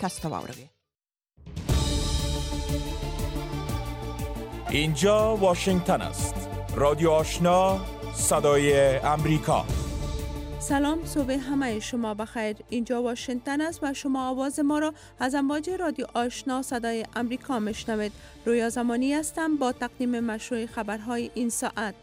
تستواورگی. اینجا واشنگتن است. رادیو آشنا، صدای امریکا. سلام، صبح همه شما بخیر. اینجا واشنگتن است و شما آواز ما را از امواج رادیو آشنا صدای امریکا میشنوید. رویا زمانی هستم با تقدیم مشروع خبرهای این ساعت.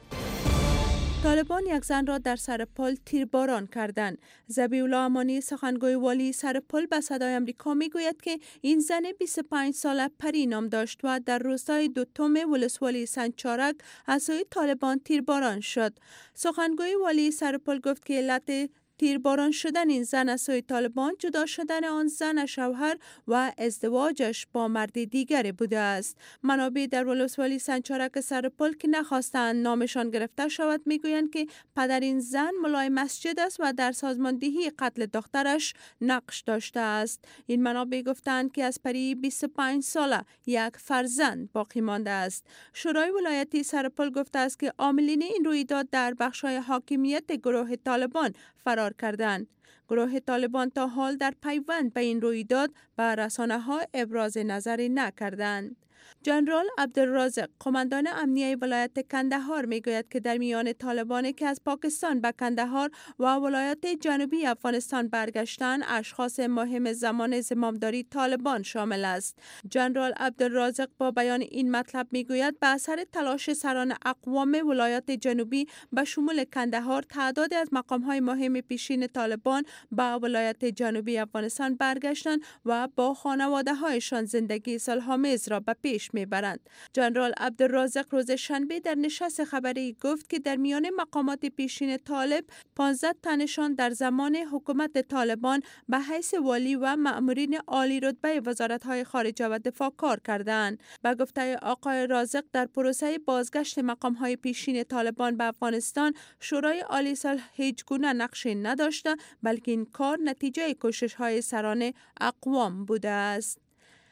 طالبان یک زن را در سر پل تیرباران کردند. ذبیح‌الله امانی سخنگوی والی سر پل به صدای امریکا میگوید که این زن 25 ساله پری نام داشت و در روستای دوتم ولسوالی سنجچارک از سوی طالبان تیرباران شد. سخنگوی والی سر پل گفت که علت تیرباران شدن این زن از سوی طالبان جدا شدن آن زن از شوهر و ازدواجش با مرد دیگری بوده است. منابع در ولسوالی سنجچارک سر پل که نخواستند نامشان گرفته شود میگویند که پدر این زن ملای مسجد است و در سازماندهی قتل دخترش نقش داشته است. این منابع گفتند که از پری 25 ساله یک فرزند باقی مانده است. شورای ولایتی سر پل گفته است که عاملین این رویداد در بخش‌های حاکمیت گروه طالبان فرار کردند. گروه طالبان تا حال در پیوند به این رویداد به رسانه‌ها ابراز نظری نکردند. جنرال عبدالرازق قماندان امنیه ولایت کندهار میگوید که در میان طالبانی که از پاکستان به کندهار و ولایات جنوبی افغانستان برگشتن اشخاص مهم زمان زمامداری طالبان شامل است. جنرال عبدالرازق با بیان این مطلب میگوید به اثر تلاش سران اقوام ولایات جنوبی به شمول کندهار تعدادی از مقام‌های مهم پیشین طالبان به ولایات جنوبی افغانستان برگشتند و با خانواده‌هایشان زندگی صلح‌آمیز را به پیش میبرند. جنرال عبدالرازق روز شنبه در نشست خبری گفت که در میان مقامات پیشین طالب 15 تنشان در زمان حکومت طالبان به حیث والی و مأمورین عالی رتبه وزارت‌های خارجه و دفاع کار کردند. به گفته آقای رازق در پروسه بازگشت مقام‌های پیشین طالبان به افغانستان شورای عالی صلح هیچ گونه نقشی نداشته بلکه این کار نتیجه کوشش‌های سران اقوام بوده است.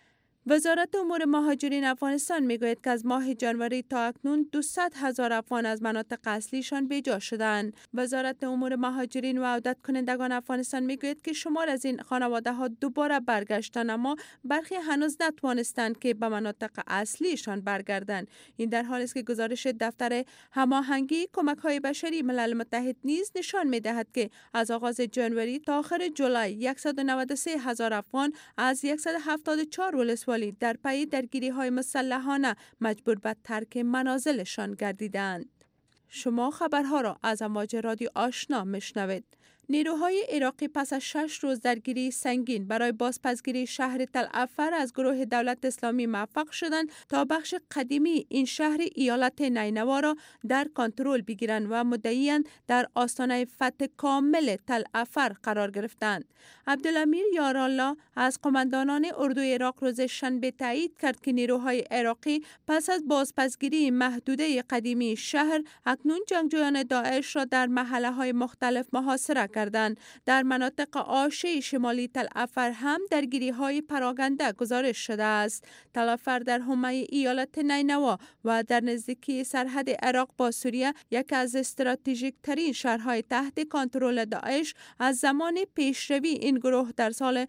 وزارت امور مهاجرین افغانستان میگوید که از ماه جنوری تا اکنون 200,000 افغان از مناطق اصلیشان بیجا شدند. وزارت امور مهاجرین و عودت کنندگان افغانستان میگوید که شمار از این خانواده ها دوباره برگشتند اما برخی هنوز نتوانستند که به مناطق اصلیشان برگردند. این در حالی است که گزارش دفتر هماهنگی کمک های بشری ملل متحد نیز نشان میدهد که از آغاز جنوری تا آخر جولای 193,000 افغان از 174 ولسوالی در پی درگیری‌های مسلحانه مجبور به ترک منازلشان گردیدند. شما خبرها را از امواج رادیو آشنا میشنوید. نیروهای عراقی پس از 6 روز درگیری سنگین برای بازپسگیری شهر تل افر از گروه دولت اسلامی موفق شدند تا بخش قدیمی این شهر ایالت نینوا را در کنترل بگیرند و مدعیان در آستانه فتح کامل تل افر قرار گرفتند. عبدالامیر یارالله از قماندانان اردوی عراق روز شنبه تایید کرد که نیروهای عراقی پس از بازپسگیری محدوده قدیمی شهر اکنون جنگجویان داعش را در محله‌های مختلف محاصره کردند. در مناطق آشه شمالی تل افر هم درگیری‌های پراکنده گزارش شده است. تل افر در حومه ایالت نینوا و در نزدیکی سرحد عراق با سوریه یکی از استراتژیک ترین شهرهای تحت کنترل داعش از زمان پیشروی این گروه در سال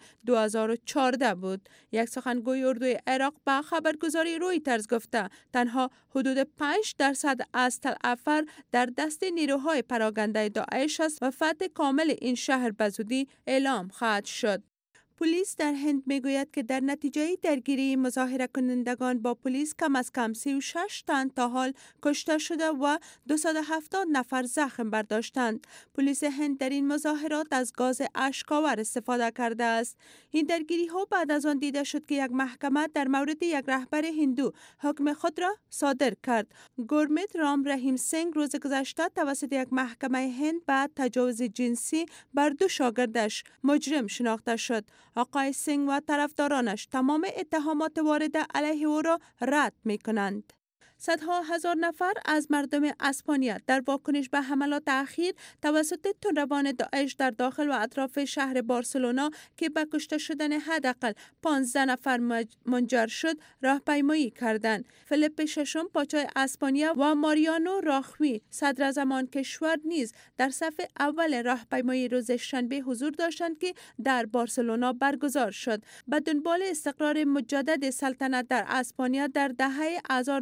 2014 بود. یک سخنگوی اردوی عراق به خبرگزاری رویترز گفته تنها حدود 5% از تل افر در دست نیروهای پراکنده داعش است و فتح کامل این شهر به زودی اعلام خواهد شد. پلیس در هند میگوید که در نتیجه درگیری مظاهره کنندگان با پلیس کم از کم 36 تن تا حال کشته شده و 270 نفر زخم برداشتند. پلیس هند در این مظاهرات از گاز اشک‌آور استفاده کرده است. این درگیری ها بعد از آن دیده شد که یک محکمه در مورد یک رهبر هندو حکم خود را صادر کرد. گورمیت رام رحیم سنگ روز گذشته توسط یک محکمه هند بعد تجاوز جنسی بر 2 شاگردش مجرم شناخته شد. آقای سنگ و طرفدارانش تمام اتهامات وارده علیه او را رد می کنند. صدها هزار نفر از مردم اسپانیا در واکنش به حملات اخیر توسط تندروان داعش در داخل و اطراف شهر بارسلونا که به کشته شدن حداقل 15 نفر منجر شد راهپیمایی کردند. فلیپ ششم پادشاه اسپانیا و ماریانو راخوی صدراعظم آن کشور نیز در صف اول راهپیمایی روز شنبه حضور داشتند که در بارسلونا برگزار شد. به دنبال استقرار مجدد سلطنت در اسپانیا در دهه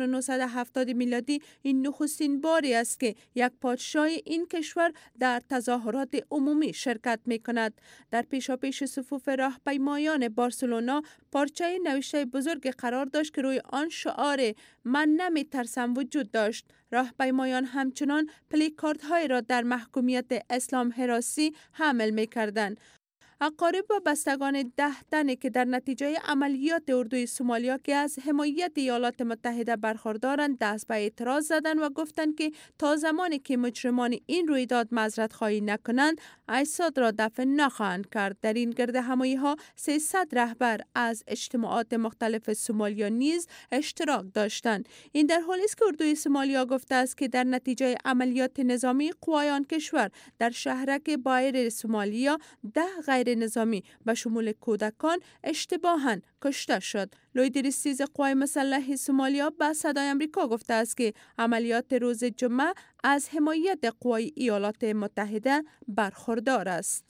1970 میلادی این نخستین باری است که یک پادشاه این کشور در تظاهرات عمومی شرکت می کند. در پیشاپیش صفوف راهپیمایان بارسلونا پارچه نوشته بزرگ قرار داشت که روی آن شعار من نمی ترسم وجود داشت. راهپیمایان همچنان پلیکاردهای را در محکومیت اسلام حراسی حمل می کردند. اقارب و بستگان 10 تنی که در نتیجه عملیات اردوی سومالیا که از حمایت ایالات متحده برخوردارند دست به اعتراض زدند و گفتند که تا زمانی که مجرمان این رویداد معذرت خواهی نکنند اجساد را دفن نخواهند کرد. در این گرد همایی ها 300 رهبر از اجتماعات مختلف سومالیا نیز اشتراک داشتند. این در حالی است که اردوی سومالیا گفته است که در نتیجه عملیات نظامی قوایان کشور در شهرک بایر سومالیا 10 غیر نظامی به شمول کودکان اشتباهاً کشته شد. لیدر سیز قوای مسلح سومالیا به صدای آمریکا گفته است که عملیات روز جمعه از حمایت قوای ایالات متحده برخوردار است.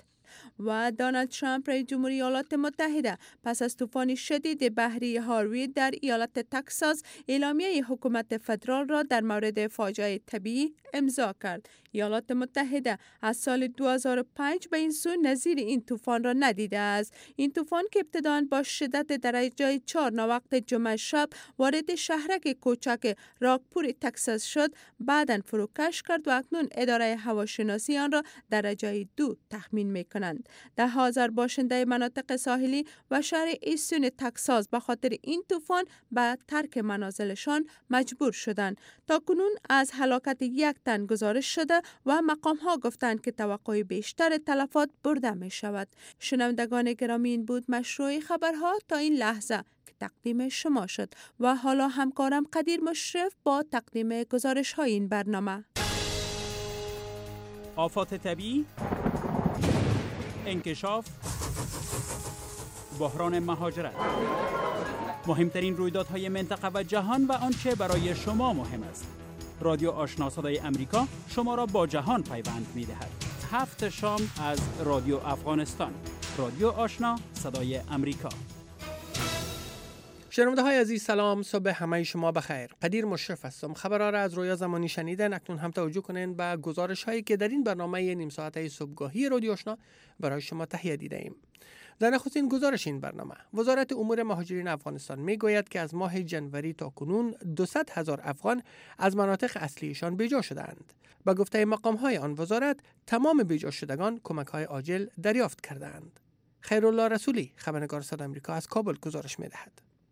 و دونالد ترامپ رئیس جمهوری ایالات متحده پس از طوفان شدید بحری هاروی در ایالت تگزاس اعلامیه حکومت فدرال را در مورد فاجعه طبیعی امضا کرد. ایالات متحده از سال 2005 به این سو نظیر این طوفان را ندیده است. این طوفان که ابتداً با شدت درجه 4 ناوقت جمعه شب وارد شهرک کوچک راکپور تگزاس شد، بعداً فروکش کرد و اکنون اداره هواشناسی آن را درجه 2 تخمین می‌کنند. 10,000 باشنده مناطق ساحلی و شهر ایستون تگزاس به خاطر این طوفان به ترک منازلشان مجبور شدند. تاکنون از هلاکت 1 تن گزارش شده و مقام‌ها گفتند که توقع بیشتر تلفات برده می شود. شنوندگان گرامی، این بود مشروع خبرها تا این لحظه که تقدیم شما شد و حالا همکارم قدیر مشرف با تقدیم گزارش های این برنامه. آفات طبیعی، انکشاف، بحران مهاجرت، مهمترین رویدادهای منطقه و جهان و آنچه برای شما مهم است. رادیو آشنا صدای امریکا شما را با جهان پیوند می‌دهد. 7 شام از رادیو افغانستان. رادیو آشنا صدای امریکا. شنونده های عزیز، سلام، صبح همه شما بخیر. قدیر مشرف هستم. خبرها را از رویا زمانی شنیدن. اکنون هم توجه کنین به گزارش هایی که در این برنامه نیم ساعته صبحگاهی رادیو آشنا برای شما تهیه دیده ایم. در نخستین گزارش این برنامه، وزارت امور مهاجرین افغانستان میگوید که از ماه جنوری تا کنون 200,000 افغان از مناطق اصلیشان بیجا شدند. با گفته مقام‌های آن وزارت، تمام بیجا شدگان کمک‌های عاجل دریافت کردند. خیرالله رسولی، خبرنگار صدای آمریکا از کابل گزارش می‌دهد.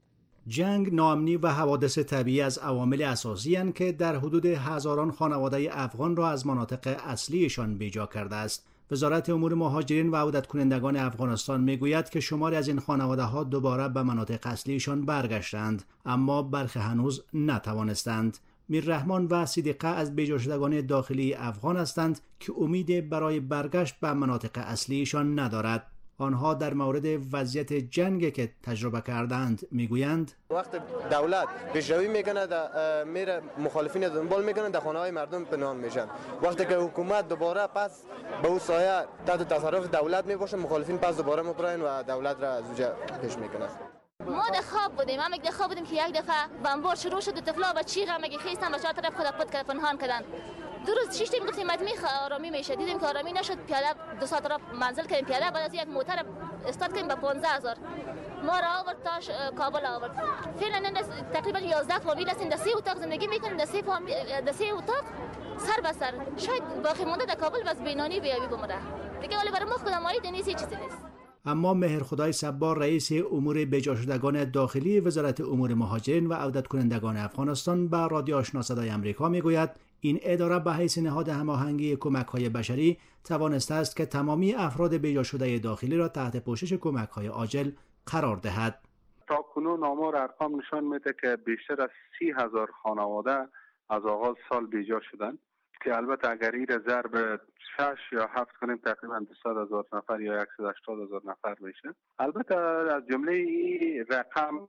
جنگ، ناامنی و حوادث طبیعی از عوامل اساسی هستند که در حدود هزاران خانواده افغان را از مناطق اصلیشان بیجا کرده است. وزارت امور مهاجرین و عودت کنندگان افغانستان میگوید که شماری از این خانواده ها دوباره به مناطق اصلیشان برگشتند، اما برخی هنوز نتوانستند. میررحمان و صدیقه از بیجا شدگان داخلی افغان هستند که امید برای برگشت به مناطق اصلیشان ندارد. آنها در مورد وضعیت جنگ که تجربه کردند میگویند وقت دولت پیشروی میکنه میره مخالفین دنبال میکنه، در خانه های مردم پنهان میشن. وقتی که حکومت دوباره پس به اون سایه تحت تصرف دولت میباشه، مخالفین پس دوباره میپرن و دولت را از اونجا پیش میکنه. ما در خواب بودیم، هم در خواب بودیم که یک دفعه بمبار شروع شد و طفلا و چیغ هم خیستن و چهار طرف خود پد کردن، پنهان کردن. دو روز شش تیم گفتیم متمی آرامی میشه، دیدیم که آرامی نشد. پیاده 2 ساعت را منزل کردیم پیاده، بعد از یک موتر استارت کردیم به 15,000 ما را آورد تا کابل آورد. فعلا تقریبا 11 فامیل هستیم، در 3 اتاق زندگی میکنیم، در 3 اتاق سر به سر. شاید باقی مونده در کابل بس بینانی بیابی بمونه دیگه، ولی برای ما خودمانی دنیسی چیزی نیست. اما مهرخدای صبار، رئیس امور بیجا شدگان داخلی وزارت امور مهاجرین و عودت کنندگان افغانستان، به رادیو آشنا صدای امریکا میگوید این اداره به حیث نهاد هماهنگی کمک‌های بشری توانسته است که تمامی افراد بیجا شده داخلی را تحت پوشش کمک‌های عاجل قرار دهد. تا کنون آمار ارقام نشان میده که بیشتر از 30,000 خانواده از آغاز سال بیجا شدن که البته اگر این ضرب 6 یا 7 کنیم تقریبا 200,000 نفر یا 180,000 نفر میشه. البته از جمله این رقم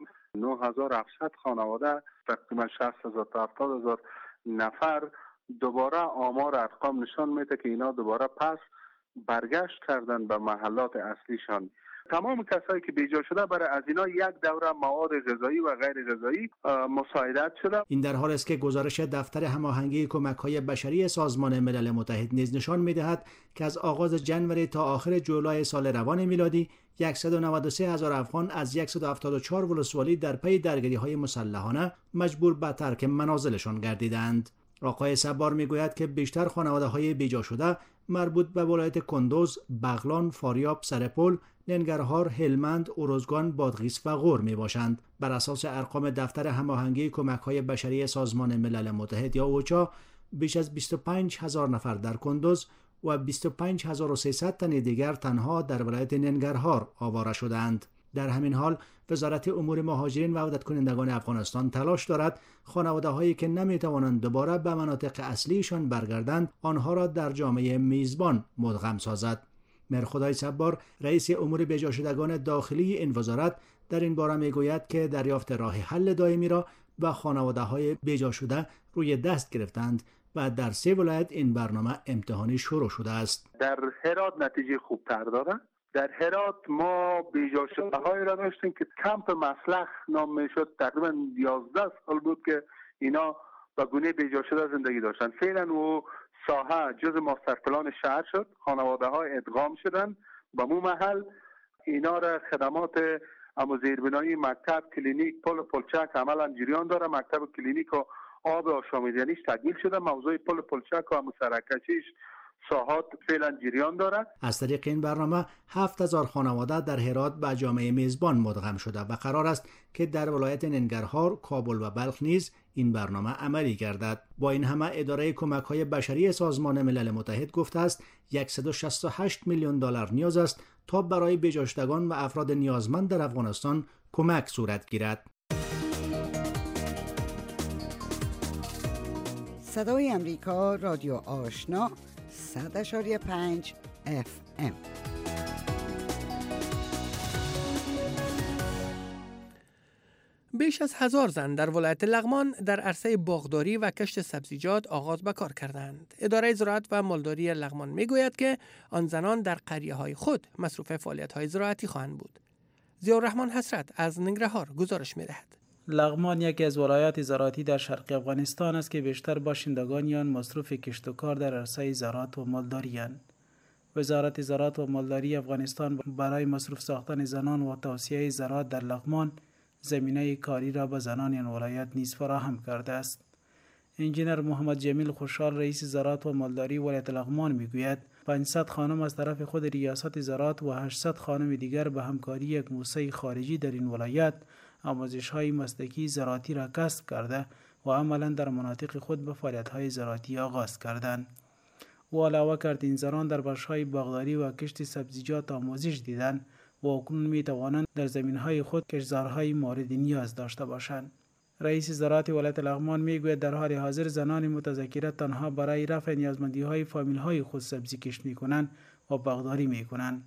9,700 خانواده تقریبا 60,000 تا 70,000 نفر دوباره آمار ارقام نشان میده که اینا دوباره پس برگشت کردن به محلات اصلیشان. تمام کسایی که بیجا شده برای از اینا یک دوره مواد غذایی و غیر غذایی مساعدت شده. این در حال است که گزارش دفتر هماهنگی کمک‌های بشری سازمان ملل متحد نیز نشان می‌دهد که از آغاز جنوری تا آخر جولای سال روان میلادی 193,000 افغان از 174 ولسوالی در پی درگیری‌های مسلحانه مجبور به ترک منازلشان گردیدند. آقای صبار میگوید که بیشتر خانواده‌های بیجا شده مربوط به ولایت کندوز، بغلان، فاریاب، سرپل، ننگرهار، هلمند، اروزگان، بادغیس و غور می باشند. بر اساس ارقام دفتر هماهنگی کمک‌های بشری سازمان ملل متحد یا اوچا، بیش از 25,000 نفر در کندوز و 25,300 تن دیگر تنها در ولایت ننگرهار آواره شدند. در همین حال وزارت امور مهاجرین و عودت کنندگان افغانستان تلاش دارد خانواده‌هایی که نمی‌توانند دوباره به مناطق اصلیشان برگردند آنها را در جامعه میزبان مدغم سازد. مرخدای صبار رئیس امور بیجا شدگان داخلی این وزارت در این باره میگوید که دریافت راه حل دائمی را به خانواده‌های بیجا شده روی دست گرفتند و در 3 ولایت این برنامه امتحانی شروع شده است. در هرات نتیجه خوبتر داره. در هرات ما بیجا شده‌هایی را داشتیم که کمپ مسلخ نام میشد. تقریبا 11 سال بود که اینا با گونه بیجا شده زندگی داشتن. فعلا و ساحه جز ماستر پلان شهر شد. خانواده‌ها ادغام شدن با مو محل. اینا را خدمات اما زیربنایی مکتب، کلینیک، پل پلچک عملا جریان داره. مکتب کلینیک و آب آشامیدنیش تکمیل شده. موضوع پل پلچک و مسرکشیش ساحات فعلا جریان دارد. از طریق این برنامه 7,000 خانواده در هرات به جامعه میزبان مدغم شده و قرار است که در ولایت ننگرهار، کابل و بلخ نیز این برنامه عملی گردد. با این همه اداره کمک‌های بشری سازمان ملل متحد گفته است 168 میلیون دلار نیاز است تا برای بیجا شدگان و افراد نیازمند در افغانستان کمک صورت گیرد. صدای امریکا، رادیو آشنا 100.5 FM. بیش از 1000 زن در ولایت لغمان در عرصه باغداری و کشت سبزیجات آغاز به کار کردند. اداره زراعت و مالداری لغمان میگوید که آن زنان در قریه‌های خود مصروف فعالیت‌های زراعتی خواهند بود. ضیاءالرحمن حسرت از ننگرهار گزارش می‌دهد. لغمان یکی از ولایات زراعتی در شرق افغانستان است که بیشتر باشندگان آن مصروف کشت و کار در عرصه زراعت و مالداری اند. وزارت زراعت و مالداری افغانستان برای مصروف ساختن زنان و توسعه زراعت در لغمان زمینه کاری را به زنان این ولایت نیز فراهم کرده است. انجینر محمد جمیل خوشحال رئیس زراعت و مالداری ولایت لغمان میگوید 500 خانم از طرف خود ریاست زراعت و 800 خانم دیگر به همکاری یک موسسه خارجی در این ولایت آموزش‌های مسلکی زراعتی را کسب کرده و عملاً در مناطق خود به فعالیت‌های زراعتی آغاز کردند. او علاوه کرد این زنان در بخش‌های باغداری و کشت سبزیجات آموزش دیدند و اکنون می‌توانند در زمین‌های خود کشتزارهای مورد نیاز داشته باشند. رئیس زراعت ولایت لغمان میگوید در حال حاضر زنان متذکره تنها برای رفع نیازمندی‌های فامیل‌های خود سبزی کشت می‌کنند و باغداری می‌کنند.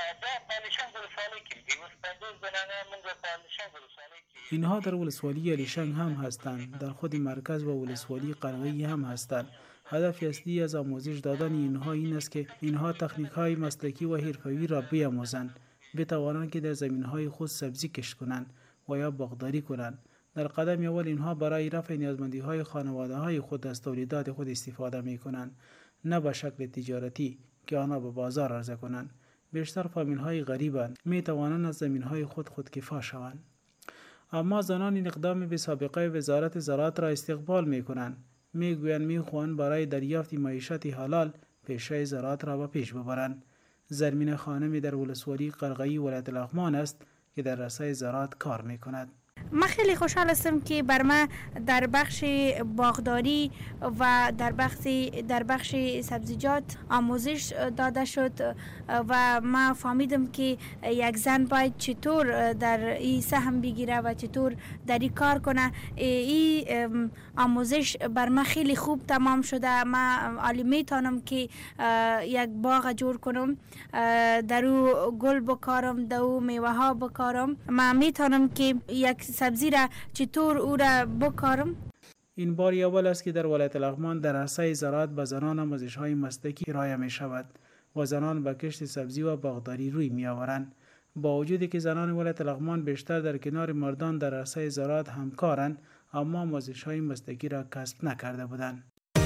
اینها در ولسوالی علیشنگ هم هستند، در خود مرکز و ولسوالی قرغی هم هستند. هدف اصلی از آموزش دادن اینها این است که اینها تکنیک‌های مسلکی و حرفه‌ای را بیاموزند، بتوانند که در زمین‌های خود سبزی کشت کنند و یا باغداری کنند. در قدم اول اینها برای رفع نیازمندی‌های خانواده‌های خود از تولیدات خود استفاده می‌کنند، نه به شکل تجارتی که آنها به بازار عرضه کنند. بیشتر فامیل‌های غریبند، می‌توانند از زمین‌های خود خودکفا شوند. اما زنان این اقدام به سابقه وزارت زراعت را استقبال می‌کنند. می‌گویند می‌خواهند برای دریافت معیشت حلال پیشه زراعت را به پیش ببرند. زرمین خانمی در ولسوالی قرغی ولایت لغمان است که در رسای زراعت کار می‌کند. من خیلی خوشحال هستم که بر من در بخش باغداری و در بخش سبزیجات آموزش داده شد و من فهمیدم که یک زن باید چطور در این سهم بگیره و چطور در این کار کنه. این آموزش بر من خیلی خوب تمام شده. من عالی میتونم که یک باغ جور کنم، در او گل بکارم، در او میوه ها بکارم. من میتونم که یک سبزی را چطور او را بکارم. این بار اول است که در ولایت لغمان در عرصه زراعت به زنان آموزش های مسلکی ارائه می شود و زنان به کشت سبزی و باغداری روی می آورند. با وجودی که زنان ولایت لغمان بیشتر در کنار مردان در عرصه زراعت همکارند، اما آموزش های مسلکی را کسب نکرده بودند.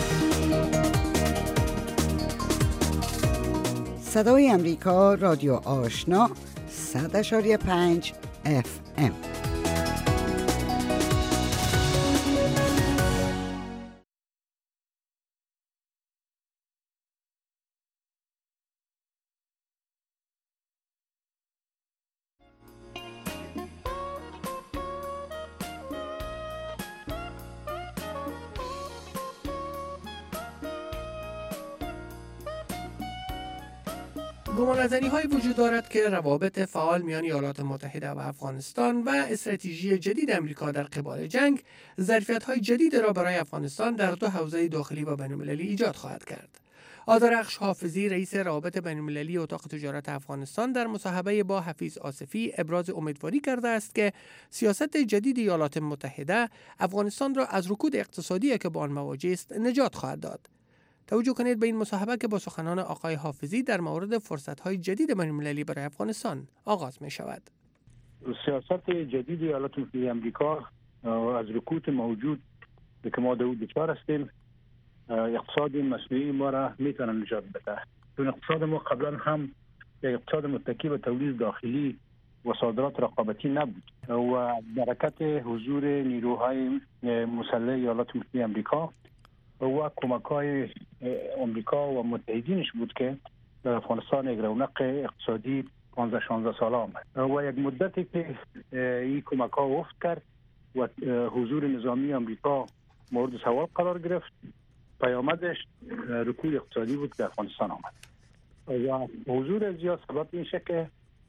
صدای امریکا، رادیو آشنا، 100.5 FM. گمانه‌زنی های وجود دارد که روابط فعال میان ایالات متحده و افغانستان و استراتژی جدید امریکا در قبال جنگ ظرفیت های جدید را برای افغانستان در دو حوزه داخلی و بین‌المللی ایجاد خواهد کرد. آذرخش حافظی رئیس روابط بین‌المللی اتاق تجارت افغانستان در مصاحبه با حفیظ آصفی ابراز امیدواری کرده است که سیاست جدید ایالات متحده افغانستان را از رکود اقتصادی که با آن مواجه است نجات خواهد داد. توجه کنید به این مصاحبه که با سخنان آقای حافظی در مورد فرصت‌های جدید بین‌المللی برای افغانستان آغاز می شود. سیاست جدید ایالات متحده آمریکا از رکود موجود که ما دچار هستیم اقتصاد مصنوعی ما را میتونه نجات بده. چون اقتصاد ما قبلا هم اقتصاد متکی به تولید داخلی و صادرات رقابتی نبود و برکت حضور نیروهای مسلح ایالات متحده آمریکا و کمک‌های آمریکا و متحدینش بود که در افغانستان یک رونق اقتصادی 15-16 ساله آمد و یک مدتی که این کمک‌ها افت کرد و حضور نظامی آمریکا مورد سوال قرار گرفت. پیامدش رکود اقتصادی بود که افغانستان آمد و حضور زیاد سبب این شد که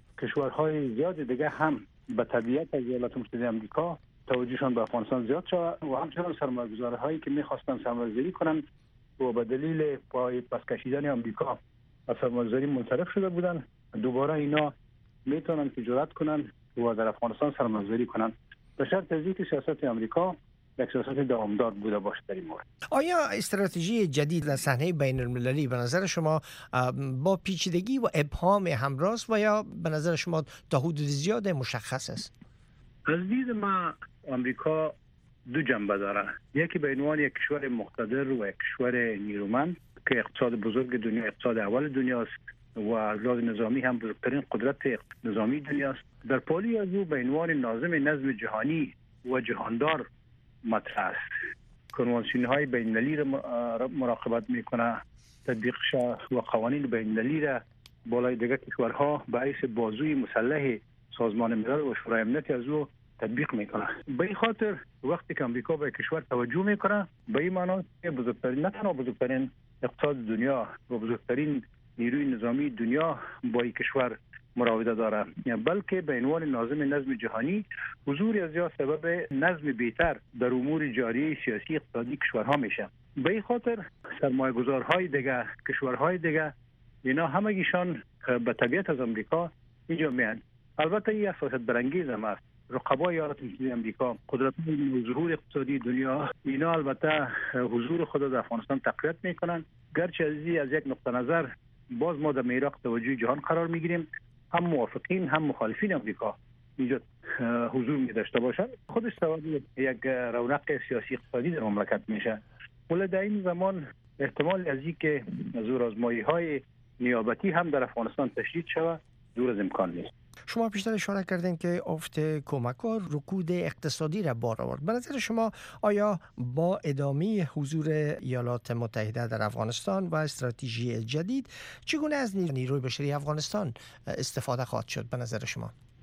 کشورهای زیاد دیگه هم به طبیعت از ایالات متحده آمریکا توجهشان به افغانستان زیاد شد و همچنان سرمایه‌گذارهایی که می‌خواستن سرمایه‌گذاری کنند و به دلیل پای پس کشیدن آمریکا از سرمایه‌گذاری منصرف شده بودند، دوباره اینا میتونن که جرأت کنن و در افغانستان سرمایه‌گذاری کنن به شرط از اینکه سیاست آمریکا یک سیاست دوامدار بوده باشه در این مورد. آیا استراتژی جدید در صحنه بین‌المللی به نظر شما با پیچیدگی و ابهام همراه است و یا به نظر شما تا حدود زیاد مشخص است؟ از دید ما آمریکا دو جنبه داره. یکی به عنوان یک کشور مقتدر و یک کشور نیرومند که اقتصاد بزرگ دنیا، اقتصاد اول دنیا است و لحاظ نظامی هم بزرگترین قدرت نظامی دنیا است. در پالی از او به عنوان ناظم نظم جهانی و جهاندار مطرح است. کنوانسیون‌های بین‌المللی را مراقبت میکنه، تطبیقش و قوانین بین‌المللی را بالای دیگر کشورها به حیث بازوی مسلح سازمان ملل و شورای امنیت از او تطبیق میکنه. به این خاطر وقتی که امریکا به کشور توجه میکنه به این معنی که بزرگترین، نه تنها بزرگترین اقتصاد دنیا و بزرگترین نیروی نظامی دنیا با این کشور مراوده داره، بلکه به عنوان ناظم نظم جهانی حضور از یا سبب نظم بهتر در امور جاری سیاسی اقتصادی کشورها میشه. به این خاطر سرمایه‌گذارهای دیگه، کشورهای دیگه، اینا همگیشان به طبیعت از امریکا اینجا میان. البته این اساس برانگیز هم است. رقبای ایالات متحده آمریکا، قدرت‌های ظهور اقتصادی دنیا، اینا البته حضور خود در افغانستان تقویت میکنن. گرچه از یک نقطه نظر باز ما در میراق توجه جهان قرار میگیریم، هم موافقین هم مخالفین آمریکا اینجا حضور می داشته باشند، خودش سبب یک رونق سیاسی اقتصادی در مملکت میشه. ولی در این زمان احتمال از این که زورآزمایی‌های نیابتی هم در افغانستان تشدید شود دور از امکان نیست. شما بیشتر اشاره کردین که افت کمک‌ها رکود اقتصادی را بار آورد. به نظر شما آیا با ادامه حضور ایالات متحده در افغانستان و استراتژی جدید چگونه از نیروی بشری افغانستان استفاده خواهد شد به نظر شما؟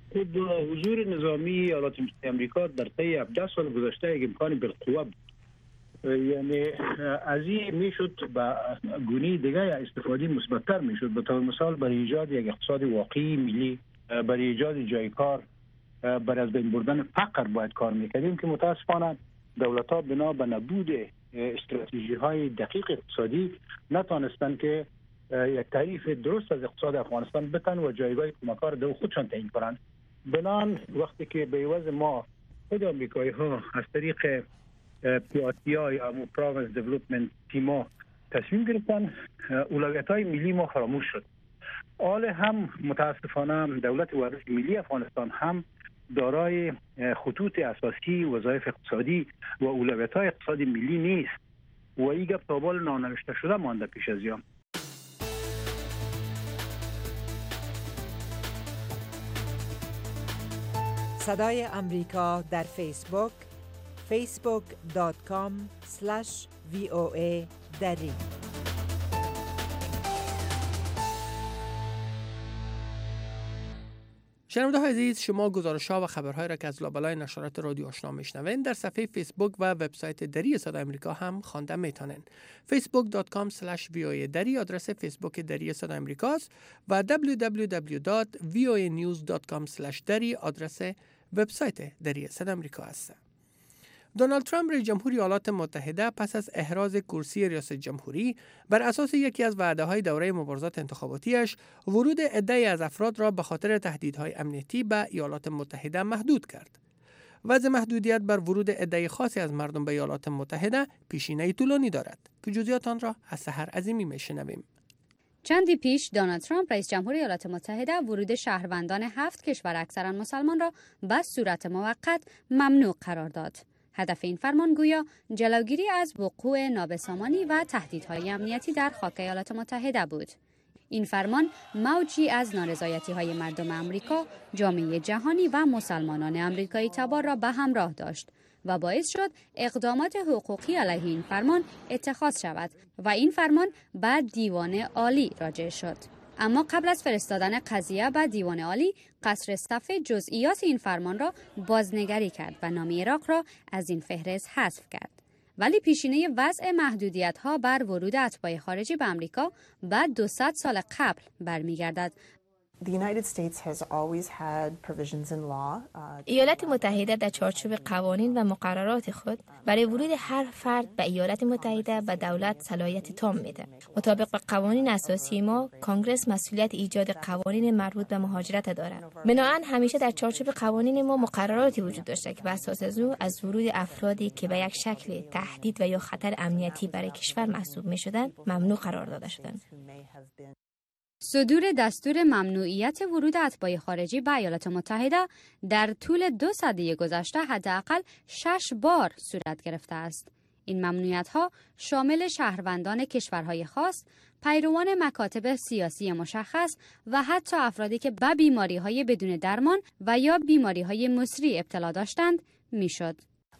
خود حضور نظامی ایالات متحده آمریکا در طی 17 سال گذشته یک امکان بالقوه بود. یعنی از این میشد به گونه دیگه استفاده مثبت‌تر میشد. به طور مثال برای ایجاد یک اقتصاد واقعی ملی، برای ایجاد جای کار، برای از بین بردن فقر باید کار میکردیم که متاسفانه دولت‌ها بنا به نبود استراتژی‌های دقیق اقتصادی نتوانستند که یک تعریف درست از اقتصاد افغانستان بتن و جایگاه کمک‌ها را در خودشان تعیین کنند. بنان وقتی که به عوض ما خود آمریکایی‌ها از طریق PRTI یا پروینس دیولپمنت تیما تصمیم گرفتن، اولویت‌های ملی ما خاموش شد. حال هم متاسفانه دولت وارث ملی افغانستان هم دارای خطوط اساسی وظایف اقتصادی و اولویت‌های اقتصادی ملی نیست و این گپ تا بال نانوشته شده مانده پیش از یام. صدای امریکا در فیسبوک facebook.com/VOA دری. شنونده های عزیز، شما گزارش‌ها و خبرهای را که از لابلای نشرات رادیو آشنا میشنوین در صفحه فیسبوک و وبسایت دری صدای امریکا هم خوانده میتونین. facebook.com/VOA دری آدرس فیسبوک دری صدای امریکاست و www.voanews.com/دری آدرس وبسایت دری صدای امریکا است. دونالد ترامپ رئیس جمهور ایالات متحده پس از احراز کرسی ریاست جمهوری بر اساس یکی از وعده‌های دوره مبارزات انتخاباتیش ورود عده‌ای از افراد را به خاطر تهدیدهای امنیتی به ایالات متحده محدود کرد. وضع محدودیت بر ورود عده‌ای خاصی از مردم به ایالات متحده پیشینه‌ای طولانی دارد که جزئیات آن را از سحر عظیمی میشنویم. چندی پیش دونالد ترامپ رئیس جمهور ایالات متحده ورود شهروندان 7 کشور اکثرا مسلمان را به صورت موقت ممنوع قرار داد. هدف این فرمان گویا جلوگیری از وقوع نابسامانی و تهدیدهای امنیتی در خاک ایالات متحده بود. این فرمان موجی از نارضایتی‌های مردم آمریکا، جامعه جهانی و مسلمانان آمریکایی تبار را به همراه داشت و باعث شد اقدامات حقوقی علیه این فرمان اتخاذ شود و این فرمان به دیوان عالی راجع شد. اما قبل از فرستادن قضیه به دیوان عالی، قصر صفحه جزئیات این فرمان را بازنگری کرد و نام عراق را از این فهرست حذف کرد. ولی پیشینه وضع محدودیت‌ها بر ورود اتباع خارجی به آمریکا بعد 200 سال قبل برمیگردد. ایالات متحده در چارچوب قوانین و مقررات خود برای ورود هر فرد به ایالات متحده و دولت صلاحیت تام میده. مطابق با قوانین اساسی ما، کانگرس مسئولیت ایجاد قوانین مربوط به مهاجرت دارد. بنابراین همیشه در چارچوب قوانین ما مقرراتی وجود داشته که بر اساس از ورود افرادی که به یک شکل تهدید و یا خطر امنیتی برای کشور محسوب میشدند ممنوع قرار داده شدند. صدور دستور ممنوعیت ورود اتباع خارجی به ایالات متحده در طول 2 سده گذشته حداقل 6 بار صورت گرفته است. این ممنوعیت‌ها شامل شهروندان کشورهای خاص، پیروان مکاتب سیاسی مشخص و حتی افرادی که به بیماری‌های بدون درمان و یا بیماری‌های مسری ابتلا داشتند میشد.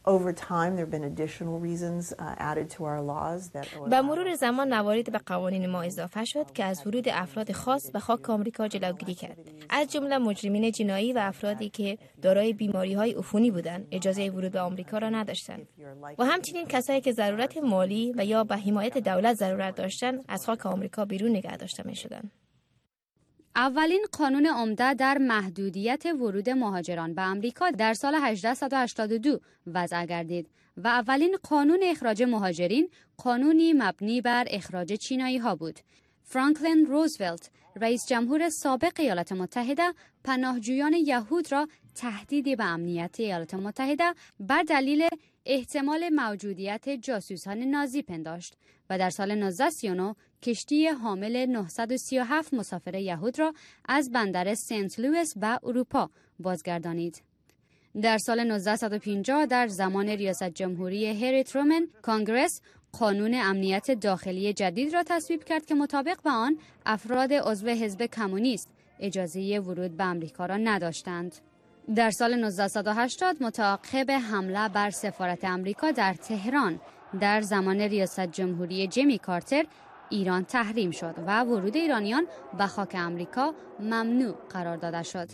با مرور زمان موارد به قوانین ما اضافه شد که از ورود افراد خاص به خاک آمریکا جلوگیری کرد. از جمله مجرمین جنایی و افرادی که دارای بیماری‌های عفونی بودند اجازه ورود به آمریکا را نداشتند و همچنین کسایی که ضرورت مالی و یا به حمایت دولت ضرورت داشتند از خاک آمریکا بیرون نگه داشته می‌شدند. اولین قانون عمده در محدودیت ورود مهاجران به آمریکا در سال 1882 وضع گردید و اولین قانون اخراج مهاجرین قانونی مبنی بر اخراج چینایی ها بود. فرانکلین روزولت، رئیس جمهور سابق ایالات متحده، پناهجویان یهود را تهدیدی به امنیت ایالات متحده بر دلیل احتمال موجودیت جاسوسان نازی پنداشت و در سال 1939 کشتی حامل 937 مسافر یهود را از بندر سنت لوئیس به اروپا بازگردانید. در سال 1950 در زمان ریاست جمهوری هری ترومن، کانگرس قانون امنیت داخلی جدید را تصویب کرد که مطابق با آن افراد عضو حزب کمونیست اجازه ورود به آمریکا را نداشتند. در سال 1980 متعاقب حمله بر سفارت آمریکا در تهران در زمان ریاست جمهوری جیمی کارتر ایران تحریم شد و ورود ایرانیان به خاک آمریکا ممنوع قرار داده شد.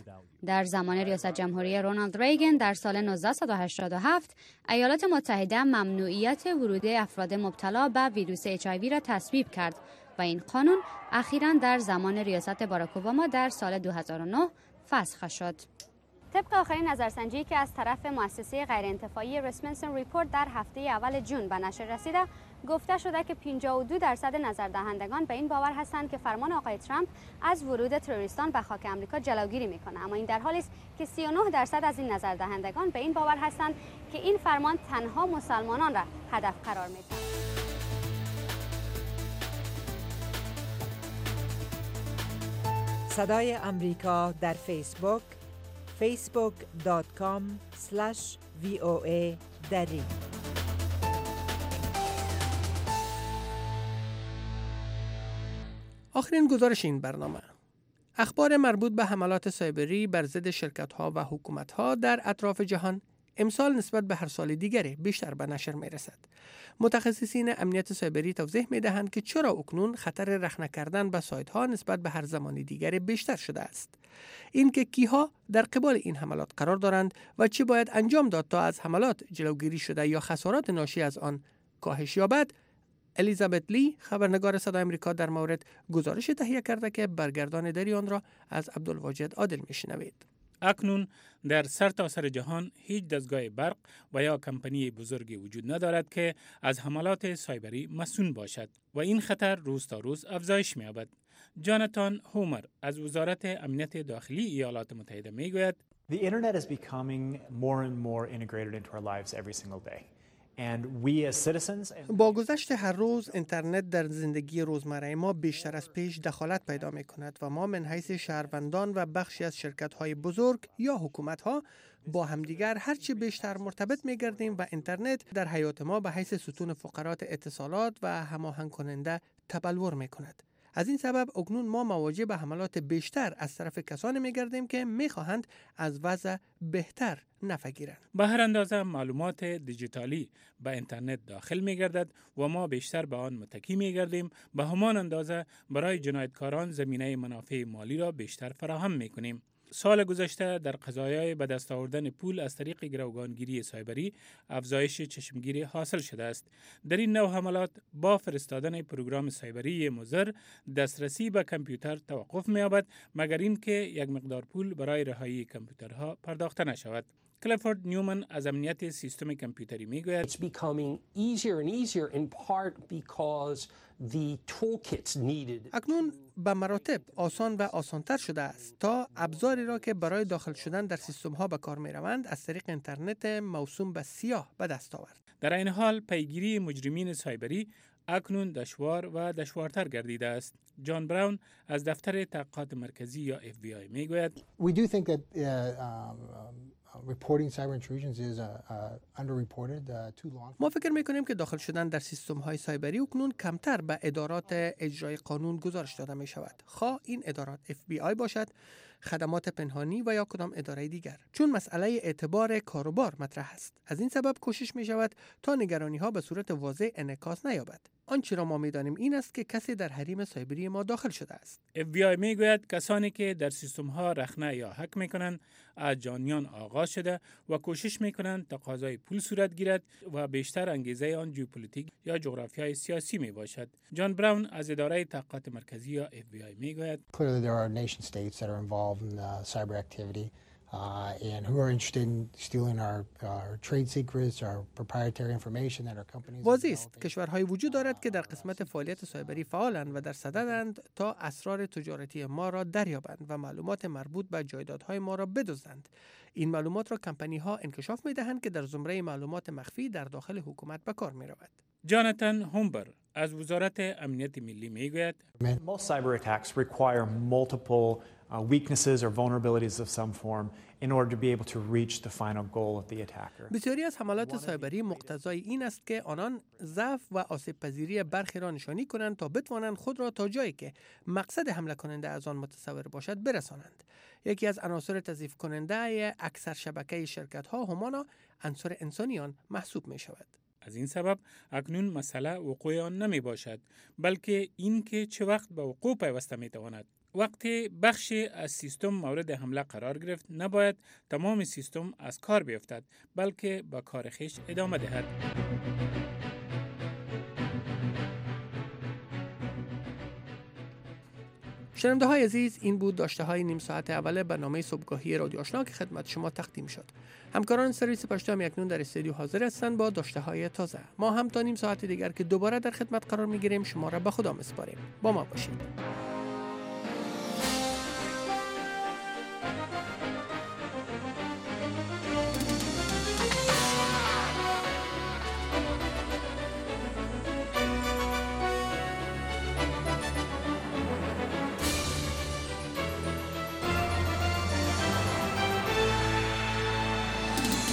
در زمان ریاست جمهوری رونالد ریگن در سال 1987 ایالات متحده ممنوعیت ورود افراد مبتلا به ویروس HIV را تصویب کرد و این قانون اخیراً در زمان ریاست باراک اوباما در سال 2009 فسخ شد. طبق آخرین نظرسنجی که از طرف مؤسسه غیرانتفاعی راسموسن ریپورت در هفته اول جون به نشر رسیده، گفته شده که 52% نظردهندگان به این باور هستند که فرمان آقای ترامپ از ورود تروریستان به خاک آمریکا جلوگیری میکنه، اما این در حالی است که 39% از این نظردهندگان به این باور هستند که این فرمان تنها مسلمانان را هدف قرار میده. صدای امریکا در فیسبوک facebook.com/VOA دری. آخرین گزارش این برنامه: اخبار مربوط به حملات سایبری بر ضد شرکت‌ها و حکومت‌ها در اطراف جهان امسال نسبت به هر سال دیگری بیشتر به نشر می‌رسد. متخصصین امنیت سایبری توضیح می‌دهند که چرا اکنون خطر رخنه کردن به سایت‌ها نسبت به هر زمان دیگری بیشتر شده است. اینکه کیها در قبال این حملات قرار دارند و چه باید انجام داد تا از حملات جلوگیری شده یا خسارات ناشی از آن کاهش یابد، الیزابت لی خبرنگار صدای آمریکا در مورد گزارش تهیه کرده که برگردان دری آن را از عبدالواجد عادل میشنوید. اکنون در سرتاسر جهان هیچ دستگاه برق و یا کمپانی بزرگی وجود ندارد که از حملات سایبری مسئول باشد و این خطر روز تا روز افزایش می‌یابد. جاناتان هومر از وزارت امنیت داخلی ایالات متحده میگوید: The internet is becoming more and more integrated into our lives every single day. And we as citizens با گذشت هر روز اینترنت در زندگی روزمره ما بیشتر از پیش دخالت پیدا می کند و ما من حیث شهروندان و بخشی از شرکت‌های بزرگ یا حکومت‌ها با همدیگر هرچی بیشتر مرتبط می گردیم و اینترنت در حیات ما به حیث ستون فقرات اتصالات و هماهنگ کننده تبلور می کند. از این سبب اکنون ما مواجه به حملات بیشتر از طرف کسانی می‌گردیم که می‌خواهند از وضع بهتر نفع گیرند. به هر اندازه معلومات دیجیتالی به اینترنت داخل می‌گردد و ما بیشتر به آن متکی می‌گردیم، به همان اندازه برای جنایتکاران زمینه منافع مالی را بیشتر فراهم می‌کنیم. سال گذشته در قضایای به دست آوردن پول از طریق گروگانگیری سایبری افزایش چشمگیری حاصل شده است. در این نوع حملات با فرستادن پروگرام سایبری مضر دسترسی به کامپیوتر توقف می‌یابد مگر اینکه یک مقدار پول برای رهایی کامپیوترها پرداخته نشود. کلیفورد نیومن از امنیت سیستم کامپیوتری میگوید: It's becoming easier and easier in part because the toolkits needed. اکنون به مراتب آسان و آسانتر شده است تا ابزاری را که برای داخل شدن در سیستم ها به کار می روند از طریق اینترنت موسوم به سیاه به دست آورد. در این حال پیگیری مجرمین سایبری اکنون دشوار و دشوارتر گردیده است. جان براون از دفتر تحقیقات مرکزی یا FBI میگوید: We do think that reporting cyber intrusions is underreported too long. ما فکر میکنیم که داخل شدن در سیستم های سایبری اکنون کمتر به ادارات اجرای قانون گزارش داده می شود، خواه این ادارات FBI باشد، خدمات پنهانی و یا کدام اداره دیگر، چون مسئله اعتبار کاروبار مطرح است. از این سبب کوشش می شود تا نگرانی ها به صورت واضح انعکاس نیابد. آنچه را ما می‌دانیم این است که کسی در حریم سایبری ما داخل شده است. FBI میگوید کسانی که در سیستم ها رخنه یا هک میکنند از جانیان آغاز شده و کوشش میکنند تقاضای پول صورت گیرد و بیشتر انگیزه آن ژئوپلیتیک یا جغرافیای سیاسی می باشد. جان براون از اداره تحقیقات مرکزی یا FBI میگوید: Clearly there are nation states that are involved in cyber activity. And who are interested in stealing our trade secrets, our proprietary information that our companies. واضح است کشورهای وجود دارد که در قسمت فعالیت سایبری فعالند و در صددند تا اسرار تجارتی ما را دریابند و معلومات مربوط به جایدادهای ما را بدزدند. این معلومات را کمپانی‌ها انکشاف می‌دهند که در زمره معلومات مخفی در داخل حکومت به کار می‌رود. جاناتان هومبر از وزارت امنیت ملی میگوید: Most cyber attacks require multiple weaknesses or vulnerabilities of some form in order to be able to reach the final goal of the attacker. بسیاری از حملات سایبری مقتضای این است که آنان ضعف و آسیب پذیری برخی را نشانی کنند تا بتوانند خود را تا جایی که مقصد حمله کننده از آن متصور باشد برسانند. یکی از عناصر تضعیف کننده اکثر شبکه شرکت‌ها همانا عنصر انسانی آن محسوب می شود. از این سبب اکنون مسئله وقوع آن نمی باشد، بلکه این که چه وقت به وقوع پیوسته می تواند. وقتی بخشی از سیستم مورد حمله قرار گرفت، نباید تمام سیستم از کار بیفتد، بلکه با کار خویش ادامه دهد. شنونده های عزیز، این بود داشته های نیم ساعت اول برنامه صبحگاهی رادیو آشنا که خدمت شما تقدیم شد. همکاران سرویس پشتو هم اکنون در استودیو حاضر هستند با داشته های تازه. ما هم تا نیم ساعت دیگر که دوباره در خدمت قرار می گیریم شما را به خدا میسپاریم. با ما باشید.